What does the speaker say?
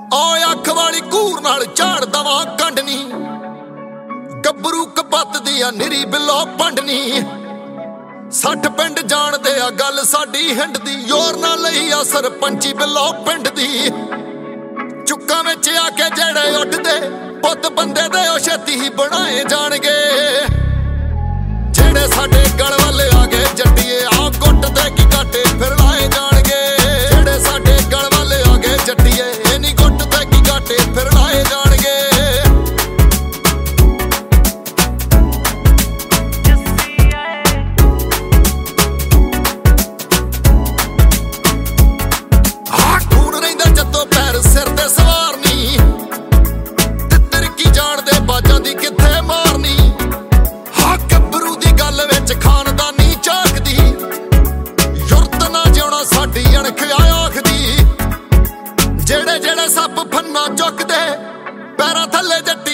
ਓਏ ਅੱਖ ਵਾਲੀ ਘੂਰ ਨਾਲ ਝਾੜ ਦਵਾਂ ਕੰਡਨੀ, ਗੱਭਰੂ ਕਪੱਤ ਦੀ ਆ ਨਿਰੀ ਬਿੱਲੋ ਪੰਡਨੀ। 60 ਪਿੰਡ ਜਾਣਦੇ ਆ ਗੱਲ ਸਾਡੀ ਹਿੰਡ ਦੀ, ਯੋਰ ਨਾਲ ਲਈ ਆ ਸਰਪੰਚੀ ਬਿੱਲੋ ਪਿੰਡ ਦੀ। ਚੁੱਕਾਂ ਵਿੱਚ ਆ ਕੇ ਜਿਹੜੇ ਉੱਡਦੇ ਪੁੱਤ ਬੰਦੇ ਦੇ ਉਹ ਛੇਤੀ ਹੀ ਬਣਾਏ ਜਾਣਗੇ। ਜਿਹੜੇ ਸਾਡੇ ਗਲ ਵੱਲ ਆ ਗਏ ਜੱਟੀਏ ਆ ਗੁੱਟ ਦੇ ਕੀ ਘਾਟੇ ਫਿਰ ਲਾਏ ਜਾਣਗੇ। ਜਿਹੜੇ ਸਾਡੇ ਗਲ ਵੱਲ ਆ ਗਏ ਜੱਟੀਏ ਇਹ ਨੀ ਗੁੱਟ ਦੇ ਕੀ ਘਾਟੇ ਫਿਰ ਲਾਏ ਜਾਣਗੇ। ਆ ਖੂਨ ਰਹਿੰਦਾ ਜੱਤੋਂ ਪੈਰ ਸਿਰ ਤੇ ਸਵਾਰ ਨੀ, ਤਿੱਤਰ ਕੀ ਜਾਣਦੇ ਬਾਜਾਂ ਦੀ ਕਿੱਥੇ ਮਾਰਨੀ। ਹਾਂ ਗੱਭਰੂ ਦੀ ਗੱਲ ਵਿੱਚ ਖਾਨਦਾਨੀ ਝਾਕਦੀ, ਯੁਰਤ ਨਾ ਜਿਉਣਾ ਸਾਡੀ ਅਣਖ ਆਖਦੀ। ਜਿਹੜੇ ਜਿਹੜੇ ਸੱਪ ਫੰਨਾ ਚੁੱਕਦੇ ਪੈਰਾਂ ਥੱਲੇ ਜੱਟ